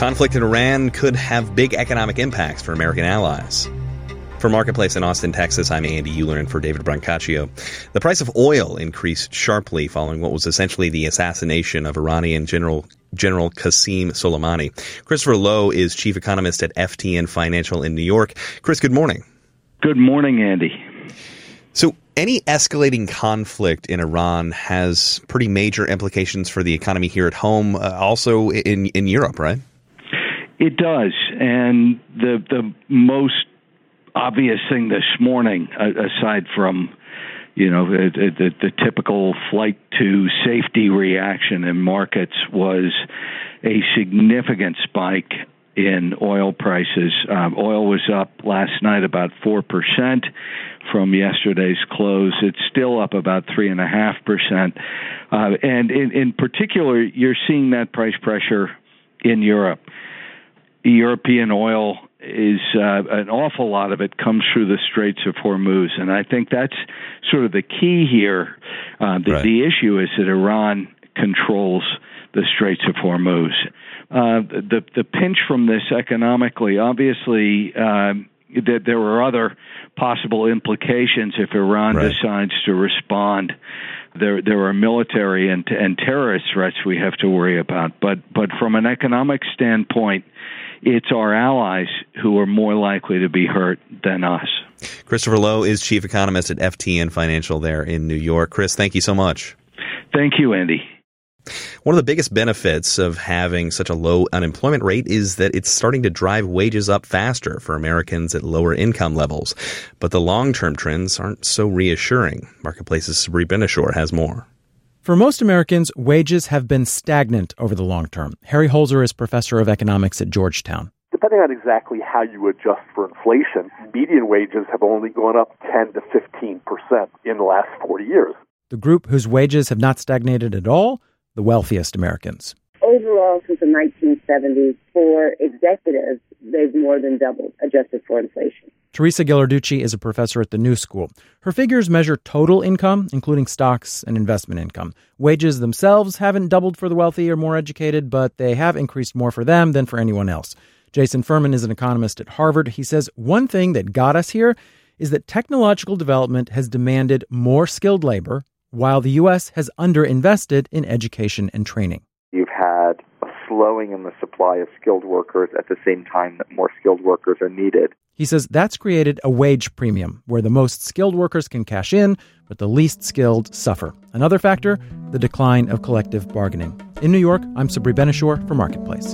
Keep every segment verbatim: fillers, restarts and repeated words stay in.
Conflict in Iran could have big economic impacts for American allies. For Marketplace in Austin, Texas, I'm Andy Euler, and for David Brancaccio. The price of oil increased sharply following what was essentially the assassination of Iranian General General Qasem Soleimani. Christopher Lowe is chief economist at F T N Financial in New York. Chris, good morning. Good morning, Andy. So any escalating conflict in Iran has pretty major implications for the economy here at home, uh, also in, in Europe, right? It does. And the the most obvious thing this morning, aside from, you know, the, the, the typical flight to safety reaction in markets, was a significant spike in oil prices. Um, oil was up last night about four percent from yesterday's close. It's still up about three point five percent. Uh, and in, in particular, you're seeing that price pressure in Europe. European oil is uh, an awful lot of it comes through the Straits of Hormuz, and I think that's sort of the key here. Uh, the, right. the issue is that Iran controls the Straits of Hormuz. Uh, the the pinch from this economically, obviously, um, that there are other possible implications if Iran right. decides to respond. There there are military and and terrorist threats we have to worry about, but but from an economic standpoint, it's our allies who are more likely to be hurt than us. Christopher Lowe is chief economist at F T N Financial there in New York. Chris, thank you so much. Thank you, Andy. One of the biggest benefits of having such a low unemployment rate is that it's starting to drive wages up faster for Americans at lower income levels. But the long-term trends aren't so reassuring. Marketplace's Sabri Ben-Achour has more. For most Americans, wages have been stagnant over the long term. Harry Holzer is professor of economics at Georgetown. Depending on exactly how you adjust for inflation, median wages have only gone up ten to fifteen percent in the last forty years. The group whose wages have not stagnated at all, the wealthiest Americans. Overall, since the nineteen seventies, for executives, they've more than doubled, adjusted for inflation. Teresa Ghilarducci is a professor at the New School. Her figures measure total income, including stocks and investment income. Wages themselves haven't doubled for the wealthy or more educated, but they have increased more for them than for anyone else. Jason Furman is an economist at Harvard. He says one thing that got us here is that technological development has demanded more skilled labor, while the U S has underinvested in education and training. You've had a slowing in the supply of skilled workers at the same time that more skilled workers are needed. He says that's created a wage premium where the most skilled workers can cash in, but the least skilled suffer. Another factor, the decline of collective bargaining. In New York, I'm Sabri Ben-Achour for Marketplace.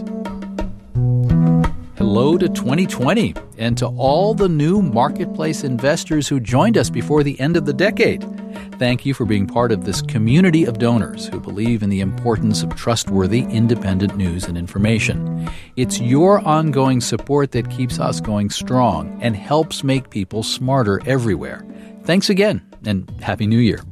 Hello to twenty twenty and to all the new Marketplace investors who joined us before the end of the decade. Thank you for being part of this community of donors who believe in the importance of trustworthy, independent news and information. It's your ongoing support that keeps us going strong and helps make people smarter everywhere. Thanks again, and Happy New Year.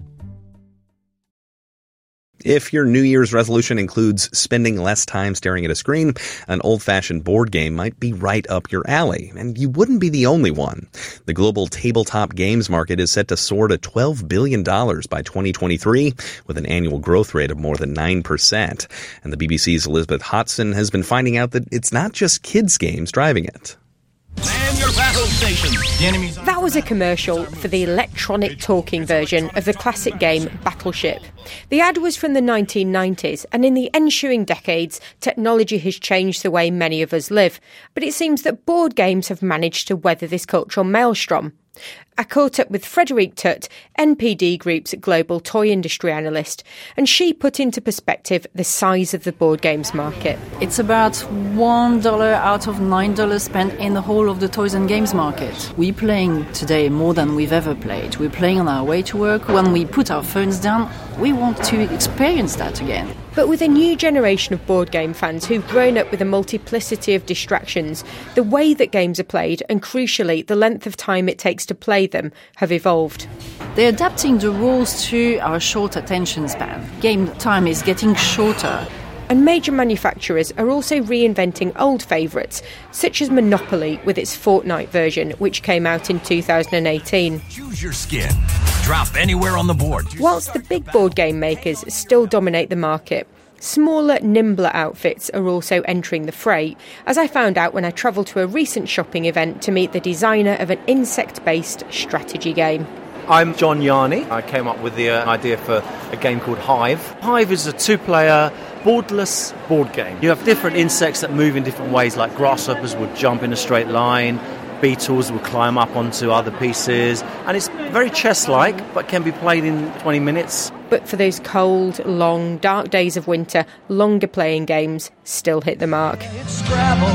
If your New Year's resolution includes spending less time staring at a screen, an old-fashioned board game might be right up your alley, and you wouldn't be the only one. The global tabletop games market is set to soar to twelve billion dollars by twenty twenty-three, with an annual growth rate of more than nine percent. And the B B C's Elizabeth Hodson has been finding out that it's not just kids' games driving it. Man your battle station. The enemy's that was a commercial for the electronic talking version of the classic game Battleship. The ad was from the nineteen nineties, and in the ensuing decades, technology has changed the way many of us live. But it seems that board games have managed to weather this cultural maelstrom. I caught up with Frederique Tutt, N P D Group's global toy industry analyst, and she put into perspective the size of the board games market. It's about one dollar out of nine dollars spent in the whole of the toys and games market. We're playing today more than we've ever played. We're playing on our way to work. When we put our phones down, we want to experience that again. But with a new generation of board game fans who've grown up with a multiplicity of distractions, the way that games are played, and crucially, the length of time it takes to play them, have evolved. They're adapting the rules to our short attention span. Game time is getting shorter. And major manufacturers are also reinventing old favourites, such as Monopoly with its Fortnite version, which came out in two thousand eighteen. Choose your skin. Drop anywhere on the board. Whilst the big board game makers still dominate the market, Smaller, nimbler outfits are also entering the fray, as I found out when I travelled to a recent shopping event to meet the designer of an insect-based strategy game. I'm John Yarney. I came up with the uh, idea for a game called Hive. Hive is a two-player, boardless board game. You have different insects that move in different ways, like grasshoppers would jump in a straight line, beetles will climb up onto other pieces, and it's very chess-like, but can be played in twenty minutes. But for those cold, long, dark days of winter, longer playing games still hit the mark. It's Scrabble,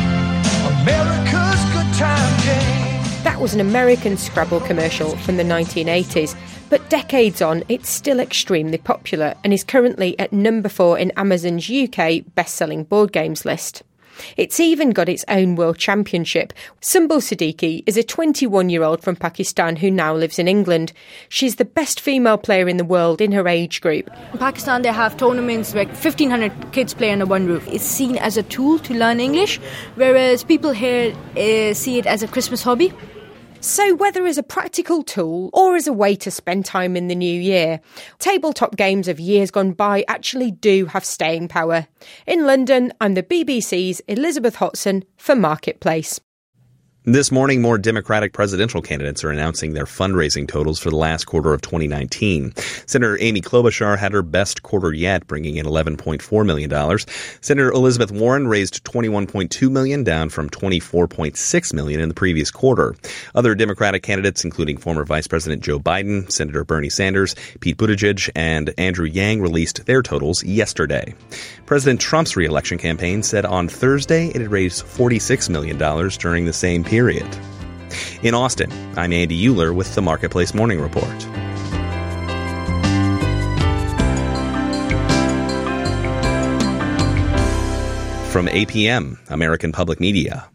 America's good time game. That was an American Scrabble commercial from the nineteen eighties, but decades on, it's still extremely popular and is currently at number four in Amazon's U K best-selling board games list. It's even got its own world championship. Sumbul Siddiqui is a twenty-one-year-old from Pakistan who now lives in England. She's the best female player in the world in her age group. In Pakistan, they have tournaments where fifteen hundred kids play under one roof. It's seen as a tool to learn English, whereas people here uh, see it as a Christmas hobby. So whether as a practical tool or as a way to spend time in the new year, tabletop games of years gone by actually do have staying power. In London, I'm the B B C's Elizabeth Hotson for Marketplace. This morning, more Democratic presidential candidates are announcing their fundraising totals for the last quarter of twenty nineteen. Senator Amy Klobuchar had her best quarter yet, bringing in eleven point four million dollars. Senator Elizabeth Warren raised twenty-one point two million dollars, down from twenty-four point six million dollars in the previous quarter. Other Democratic candidates, including former Vice President Joe Biden, Senator Bernie Sanders, Pete Buttigieg, and Andrew Yang, released their totals yesterday. President Trump's re-election campaign said on Thursday it had raised forty-six million dollars during the same period. Period. In Austin, I'm Andy Euler with the Marketplace Morning Report. From A P M, American Public Media,